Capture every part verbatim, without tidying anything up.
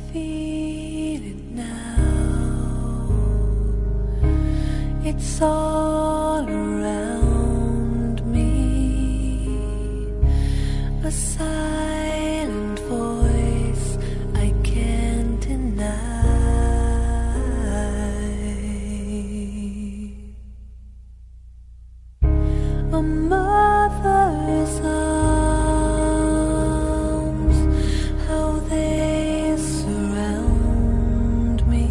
feel it now. It's all around me, a silent voice I can't deny. A mother's arms, how they surround me.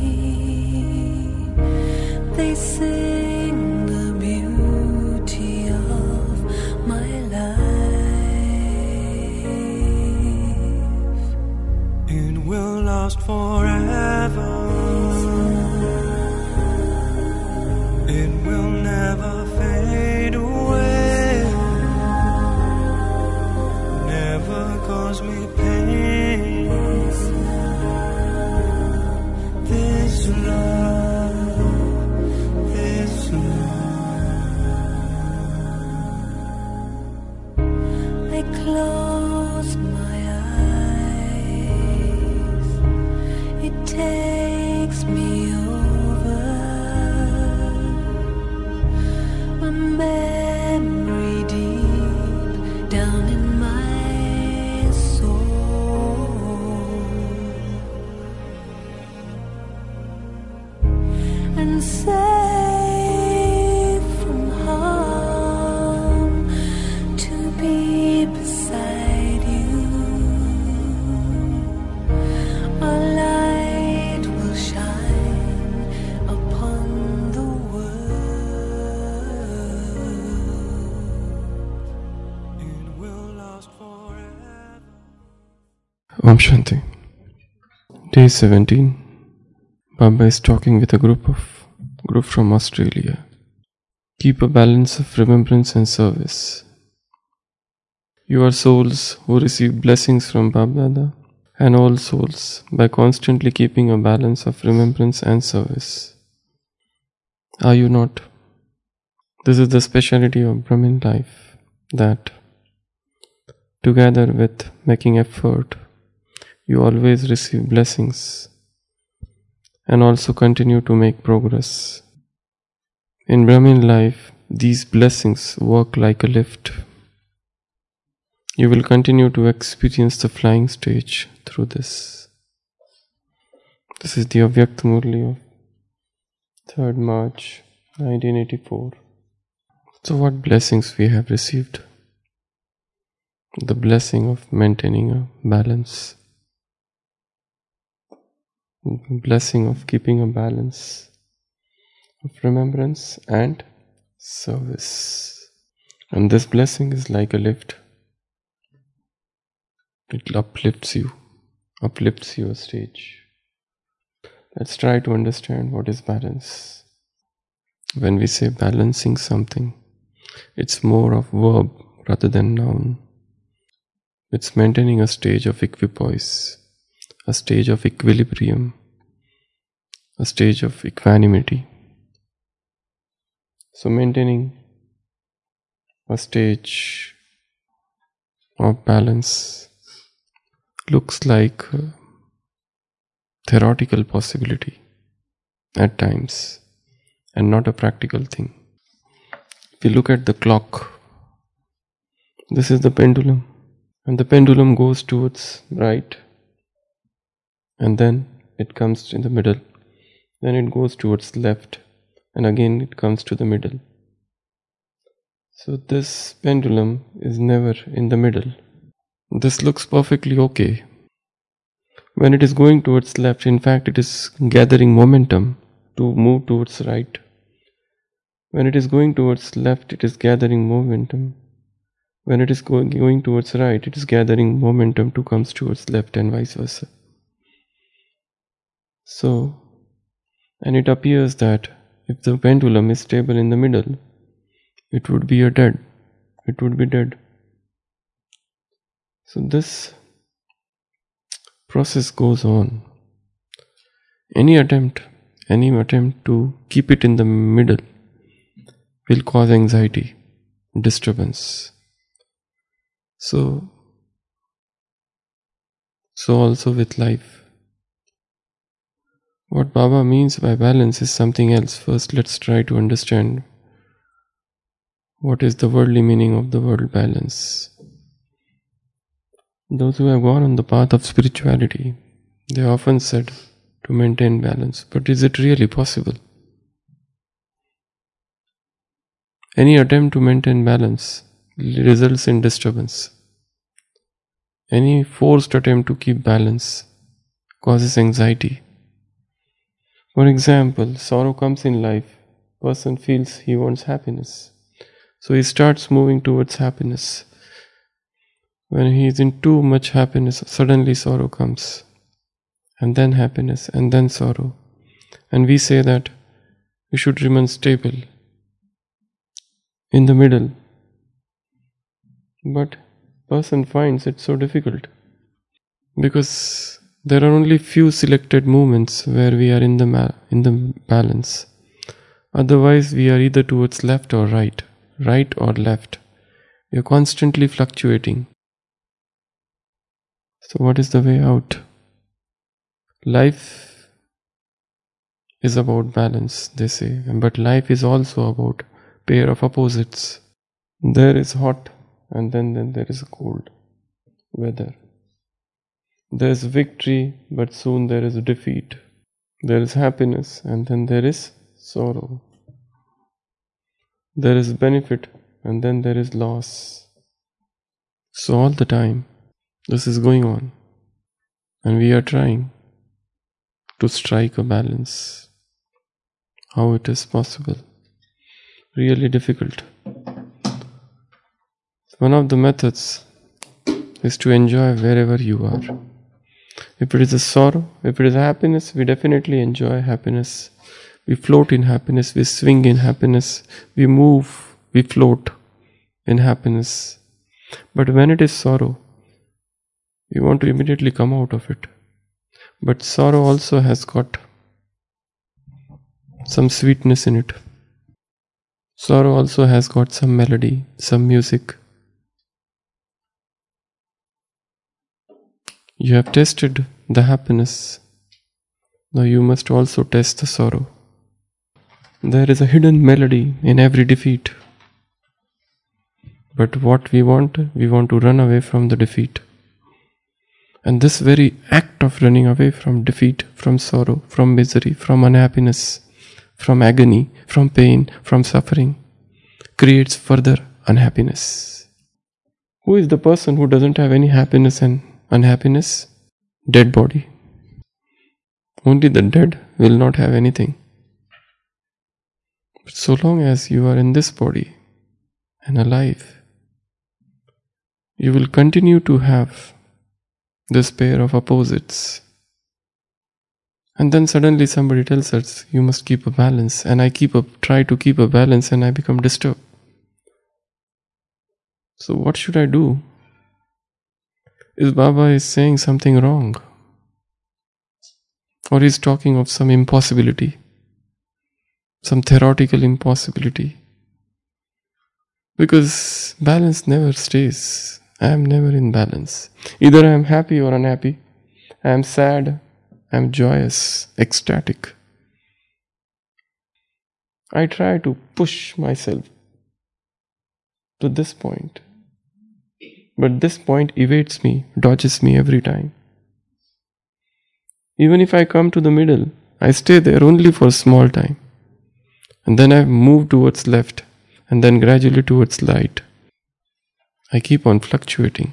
They sing the beauty of my life. It will last forever. It will never fade away. Never cause me pain. This love, this love. I close my eyes. It takes me over. A memory deep down in my soul, and safe from harm to be beside you. A light will shine upon the world. It will last forever. Om Shanti. Day seventeen. Baba is talking with a group of group from Australia. Keep a balance of remembrance and service. You are souls who receive blessings from Baba and all souls by constantly keeping a balance of remembrance and service. Are you not? This is the speciality of Brahmin life, that together with making effort, you always receive blessings and also continue to make progress. In Brahmin life, these blessings work like a lift. You will continue to experience the flying stage through this. This is the Avyakt Murli of third March nineteen eighty-four. So what blessings we have received? The blessing of maintaining a balance. Blessing of keeping a balance of remembrance and service. And this blessing is like a lift. It uplifts you, uplifts your stage. Let's try to understand what is balance. When we say balancing something, it's more of verb rather than noun. It's maintaining a stage of equipoise, a stage of equilibrium, a stage of equanimity. So maintaining a stage of balance looks like a theoretical possibility at times and not a practical thing. If you look at the clock, this is the pendulum, and the pendulum goes towards right, and then it comes in the middle, then it goes towards left, and again it comes to the middle. So this pendulum is never in the middle. This looks perfectly okay. When it is going towards left, in fact it is gathering momentum to move towards right. When it is going towards left, it is gathering momentum. When it is going, going towards right, it is gathering momentum to come towards left, and vice versa. So, and it appears that if the pendulum is stable in the middle, it would be a dead. It would be dead. So this process goes on. Any attempt, any attempt to keep it in the middle will cause anxiety, disturbance. So, so also with life, What Baba means by balance is something else. First, let's try to understand what is the worldly meaning of the word balance. Those who have gone on the path of spirituality, they often said to maintain balance. But is it really possible? Any attempt to maintain balance results in disturbance. Any forced attempt to keep balance causes anxiety. For example, sorrow comes in life. Person feels he wants happiness. So he starts moving towards happiness. When he is in too much happiness, suddenly sorrow comes. And then happiness, and then sorrow. And we say that we should remain stable, in the middle. But person finds it so difficult. Because there are only few selected moments where we are in the ma- in the balance. Otherwise we are either towards left or right, right or left. We are constantly fluctuating. So what is the way out? Life is about balance, they say, but life is also about pair of opposites. There is hot and then, then there is cold weather. There is victory, but soon there is defeat. There is happiness and then there is sorrow. There is benefit and then there is loss. So all the time this is going on, and we are trying to strike a balance. How it is possible? Really difficult. One of the methods is to enjoy wherever you are. If it is a sorrow, if it is a happiness, we definitely enjoy happiness. We float in happiness, we swing in happiness, we move, we float in happiness. But when it is sorrow, we want to immediately come out of it. But sorrow also has got some sweetness in it. Sorrow also has got some melody, some music. You have tested the happiness. Now you must also test the sorrow. There is a hidden melody in every defeat. But what we want, we want to run away from the defeat. And this very act of running away from defeat, from sorrow, from misery, from unhappiness, from agony, from pain, from suffering, creates further unhappiness. Who is the person who doesn't have any happiness and unhappiness? Dead body. Only the dead will not have anything. But so long as you are in this body and alive, you will continue to have this pair of opposites. And then suddenly somebody tells us, you must keep a balance, and I keep a, try to keep a balance and I become disturbed. So what should I do? Is Baba is saying something wrong? Or he's talking of some impossibility, some theoretical impossibility? Because balance never stays. I am never in balance. Either I am happy or unhappy. I am sad, I am joyous, ecstatic. I try to push myself to this point. But this point evades me, dodges me every time. Even if I come to the middle, I stay there only for a small time. And then I move towards left, and then gradually towards light. I keep on fluctuating.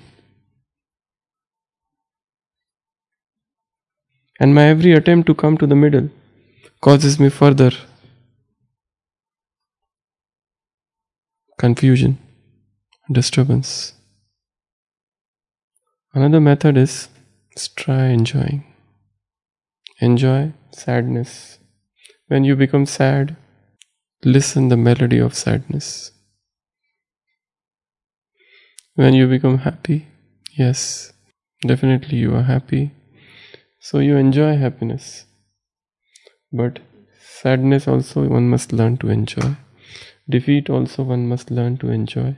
And my every attempt to come to the middle causes me further confusion, disturbance. Another method is try enjoying. Enjoy sadness. When you become sad, listen the melody of sadness. When you become happy, yes, definitely you are happy. So you enjoy happiness. But sadness also one must learn to enjoy. Defeat also one must learn to enjoy.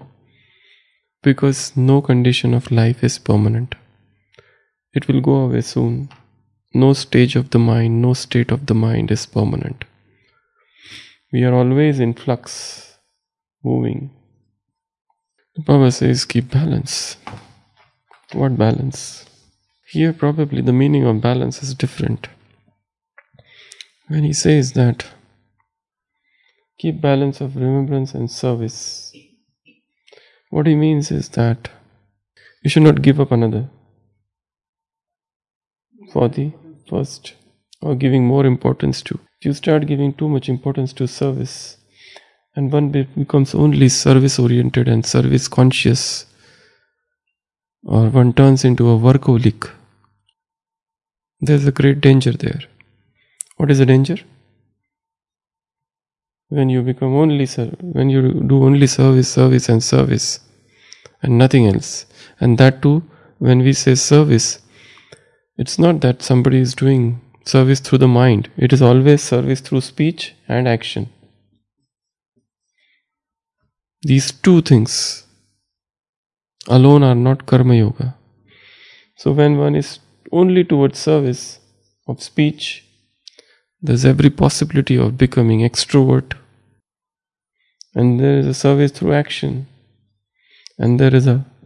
Because no condition of life is permanent. It will go away soon. no stage of the mind, no state of the mind is permanent. We are always in flux, moving. The Baba says, keep balance. What balance? Here probably the meaning of balance is different. When he says that, keep balance of remembrance and service, what he means is that you should not give up another for the first, or giving more importance to. If you start giving too much importance to service, and one becomes only service oriented and service conscious, or one turns into a workaholic, there's a great danger there. What is the danger? When you become only ser- when you do only service, service and service and nothing else. And that too, when we say service, it's not that somebody is doing service through the mind. It is always service through speech and action. These two things alone are not karma yoga. So when one is only towards service of speech, there's every possibility of becoming extrovert. And there is a service through action. And there is a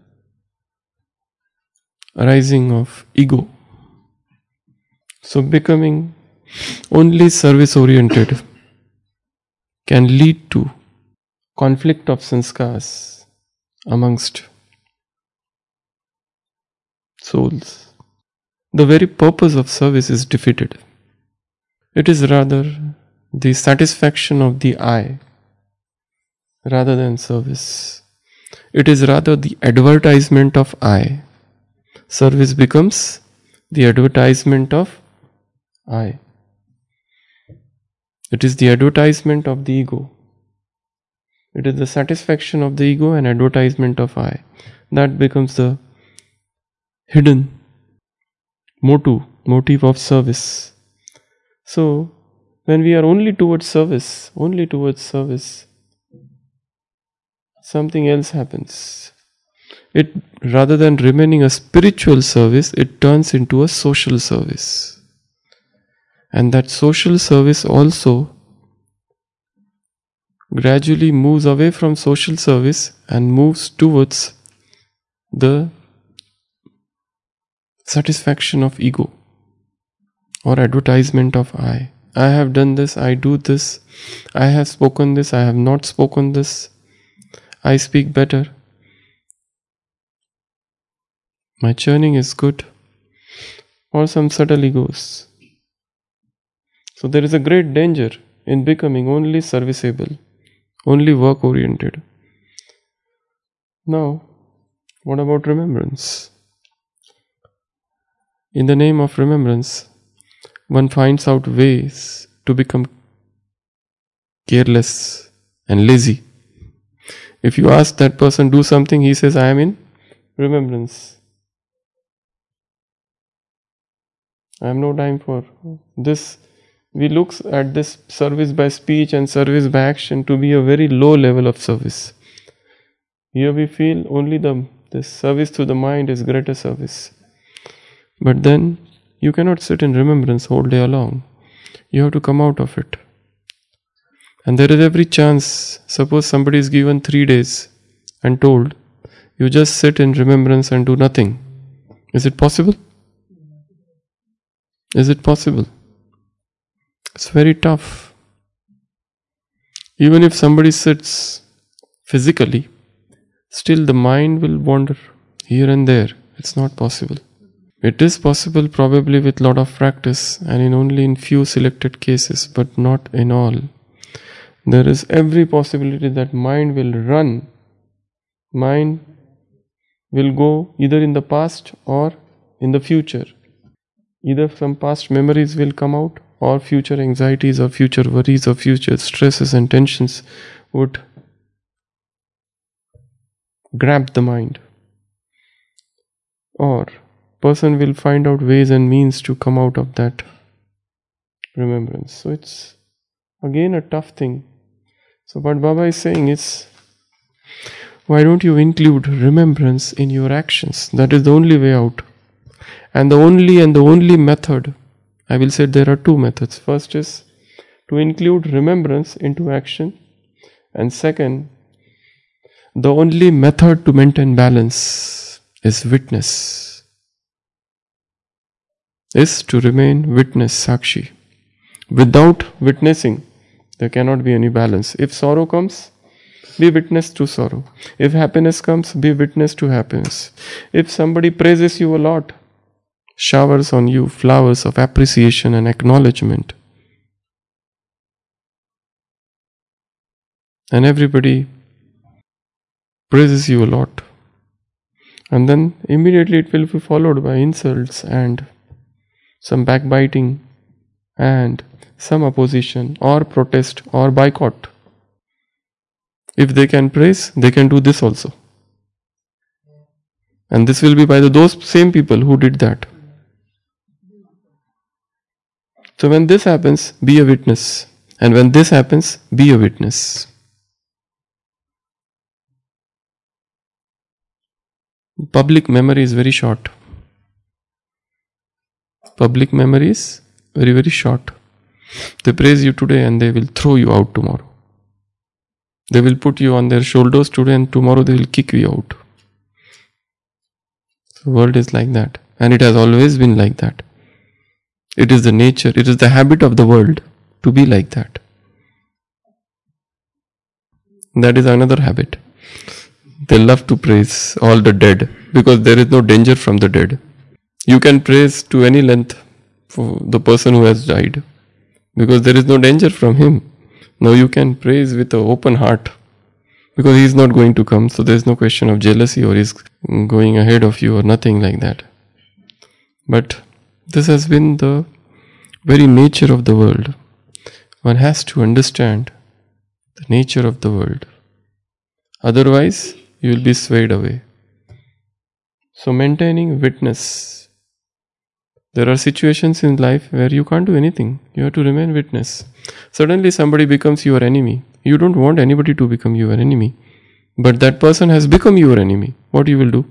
arising of ego. So becoming only service oriented can lead to conflict of sanskars amongst souls. The very purpose of service is defeated. It is rather the satisfaction of the I rather than service. It is rather the advertisement of I. Service becomes the advertisement of I. It is the advertisement of the ego. It is the satisfaction of the ego and advertisement of I. That becomes the hidden motive, motive of service. So, when we are only towards service, only towards service, something else happens. It, rather than remaining a spiritual service, it turns into a social service. And that social service also gradually moves away from social service and moves towards the satisfaction of ego or advertisement of I. I have done this, I do this, I have spoken this, I have not spoken this, I speak better, my churning is good, or some subtle egos. So there is a great danger in becoming only serviceable, only work oriented. Now, what about remembrance? In the name of remembrance, one finds out ways to become careless and lazy. If you ask that person do something, he says, I am in remembrance. I have no time for this. We look at this service by speech and service by action to be a very low level of service. Here we feel only the this service to the mind is greater service. But then you cannot sit in remembrance whole day long. You have to come out of it. And there is every chance, suppose somebody is given three days and told, you just sit in remembrance and do nothing. Is it possible? Is it possible? It's very tough. Even if somebody sits physically, still the mind will wander here and there. It's not possible. It is possible probably with lot of practice and in only in few selected cases, but not in all. There is every possibility that mind will run. Mind will go either in the past or in the future. Either some past memories will come out, or future anxieties or future worries or future stresses and tensions would grab the mind. Or person will find out ways and means to come out of that remembrance. So it's again a tough thing. So what Baba is saying is, why don't you include remembrance in your actions? That is the only way out. And the only and the only method I will say there are two methods. First is to include remembrance into action, and second, the only method to maintain balance is witness, is to remain witness, Sakshi. Without witnessing, there cannot be any balance. If sorrow comes, be witness to sorrow. If happiness comes, be witness to happiness. If somebody praises you a lot, showers on you flowers of appreciation and acknowledgement, and everybody praises you a lot, and then immediately it will be followed by insults and some backbiting and some opposition or protest or boycott. If they can praise, they can do this also. And this will be by the, those same people who did that. So when this happens, be a witness. And when this happens, be a witness. Public memory is very short. Public memory is very, very short. They praise you today and they will throw you out tomorrow. They will put you on their shoulders today and tomorrow they will kick you out. The world is like that. And it has always been like that. It is the nature, it is the habit of the world to be like that. That is another habit. They love to praise all the dead because there is no danger from the dead. You can praise to any length for the person who has died because there is no danger from him. Now you can praise with an open heart because he is not going to come. So there is no question of jealousy or he is going ahead of you or nothing like that. But this has been the very nature of the world. One has to understand the nature of the world. Otherwise, you will be swayed away. So maintaining witness. There are situations in life where you can't do anything. You have to remain witness. Suddenly somebody becomes your enemy. You don't want anybody to become your enemy. But that person has become your enemy. What you will do?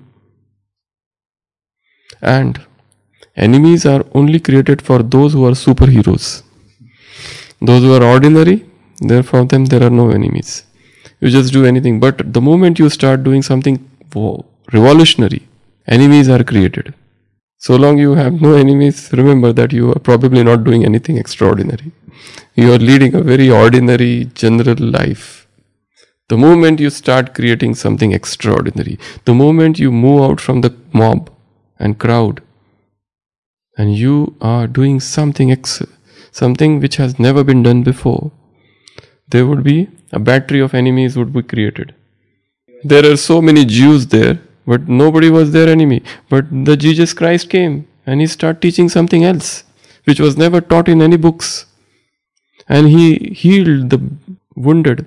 And enemies are only created for those who are superheroes. Those who are ordinary, therefore them there are no enemies. You just do anything. But the moment you start doing something revolutionary, enemies are created. So long you have no enemies, remember that you are probably not doing anything extraordinary. You are leading a very ordinary, general life. The moment you start creating something extraordinary, the moment you move out from the mob and crowd, and you are doing something ex- something which has never been done before, there would be a battery of enemies would be created. There are so many Jews there, but nobody was their enemy. But the Jesus Christ came and he started teaching something else, which was never taught in any books. And he healed the wounded.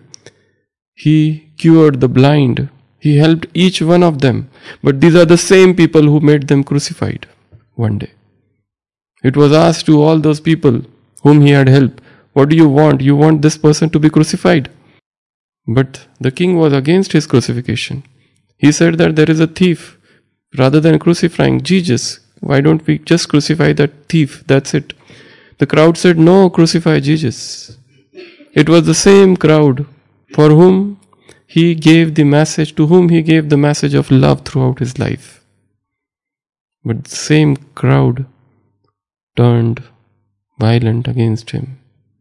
He cured the blind. He helped each one of them. But these are the same people who made them crucified one day. It was asked to all those people whom he had helped, what do you want? You want this person to be crucified. But the king was against his crucifixion. He said that there is a thief. Rather than crucifying Jesus, why don't we just crucify that thief? That's it. The crowd said, no, crucify Jesus. It was the same crowd for whom he gave the message, to whom he gave the message of love throughout his life. But the same crowd turned violent against him.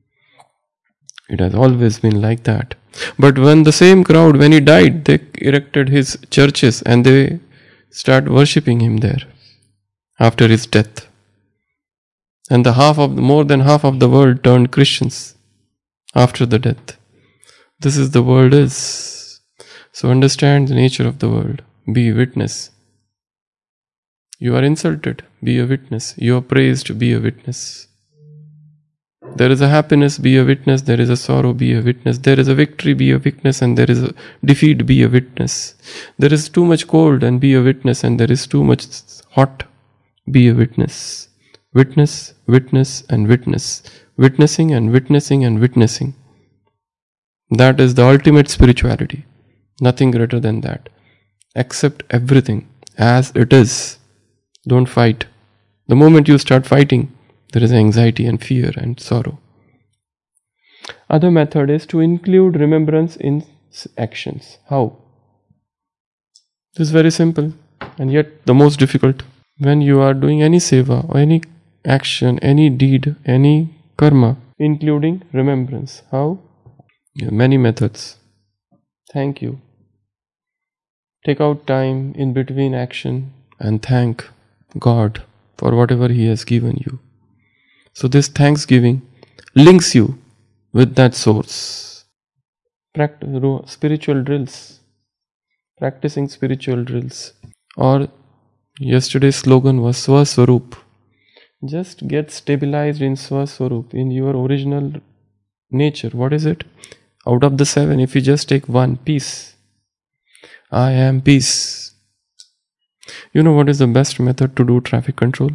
It has always been like that. But when the same crowd, when he died, they erected his churches and they start worshipping him there after his death. And the half of more than half of the world turned Christians after the death. This is the world is. So understand the nature of the world. Be a witness. You are insulted, be a witness. You are praised, be a witness. There is a happiness, be a witness. There is a sorrow, be a witness. There is a victory, be a witness. And there is a defeat, be a witness. There is too much cold and be a witness. And there is too much hot, be a witness. Witness, witness and witness. Witnessing and witnessing and witnessing. That is the ultimate spirituality. Nothing greater than that. Accept everything as it is. Don't fight. The moment you start fighting, There is anxiety and fear and sorrow. Other method is to include remembrance in actions. How? This is very simple and yet the most difficult. When you are doing any seva or any action, any deed, any karma, including remembrance. How? Yeah, many methods. Thank you. Take out time in between action and thank God for whatever He has given you. So this thanksgiving links you with that source. Practice spiritual drills. Practicing spiritual drills. Or yesterday's slogan was Swaswarup. Just get stabilized in Swaswarup, in your original nature. What is it? Out of the seven, if you just take one, peace. I am peace. You know what is the best method to do traffic control?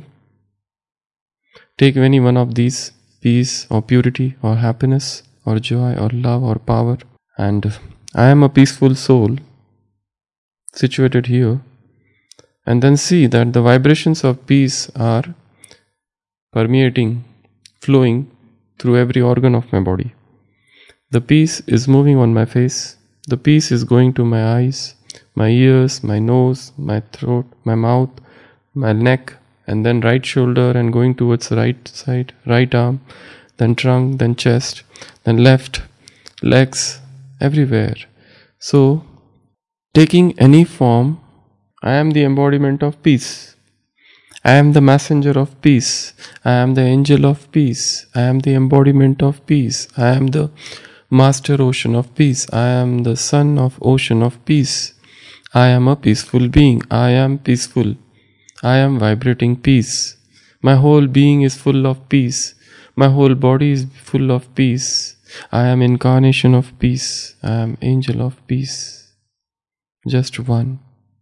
Take any one of these, peace or purity or happiness or joy or love or power, and I am a peaceful soul situated here, and then see that the vibrations of peace are permeating, flowing through every organ of my body. The peace is moving on my face. The peace is going to my eyes, my ears, my nose, my throat, my mouth, my neck, and then right shoulder and going towards the right side, right arm, then trunk, then chest, then left, legs, everywhere. So, taking any form, I am the embodiment of peace. I am the messenger of peace. I am the angel of peace. I am the embodiment of peace. I am the master ocean of peace. I am the son of ocean of peace. I am a peaceful being. I am peaceful. I am vibrating peace. My whole being is full of peace. My whole body is full of peace. I am incarnation of peace. I am angel of peace. Just one.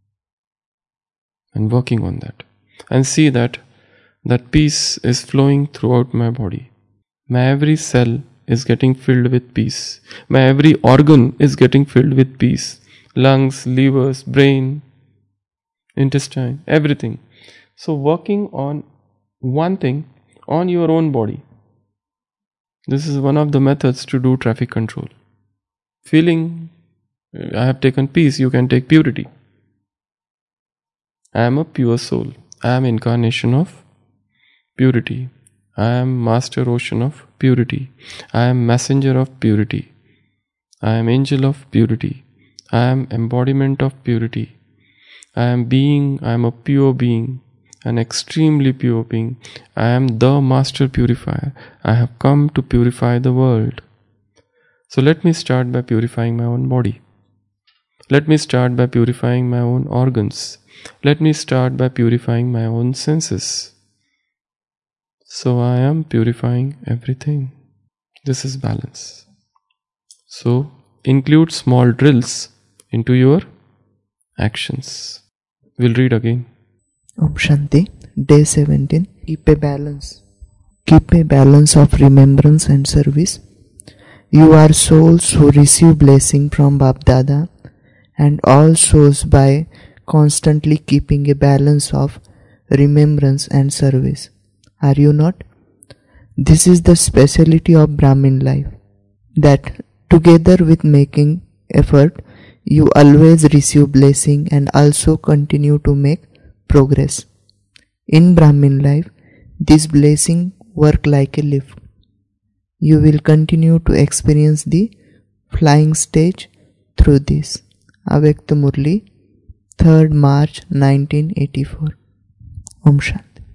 And working on that. And see that that peace is flowing throughout my body. My every cell is getting filled with peace. My every organ is getting filled with peace. Lungs, livers, brain, intestine, everything. So working on one thing on your own body. This is one of the methods to do traffic control. Feeling, I have taken peace, you can take purity. I am a pure soul. I am incarnation of purity. I am master ocean of purity. I am messenger of purity. I am angel of purity. I am embodiment of purity. I am being, I am a pure being, an extremely pure being. I am the master purifier. I have come to purify the world. So let me start by purifying my own body. Let me start by purifying my own organs. Let me start by purifying my own senses. So I am purifying everything. This is balance. So include small drills into your actions. We'll read again. Om Shanti. Day seventeen. Keep a balance. Keep a balance of remembrance and service. You are souls who receive blessing from Bap Dada and all souls by constantly keeping a balance of remembrance and service. Are you not? This is the speciality of Brahmin life, that together with making effort, you always receive blessing and also continue to make progress. In Brahmin life, this blessing work like a lift. You will continue to experience the flying stage through this. Avyakta Murli, third March nineteen eighty-four. Om Shanti.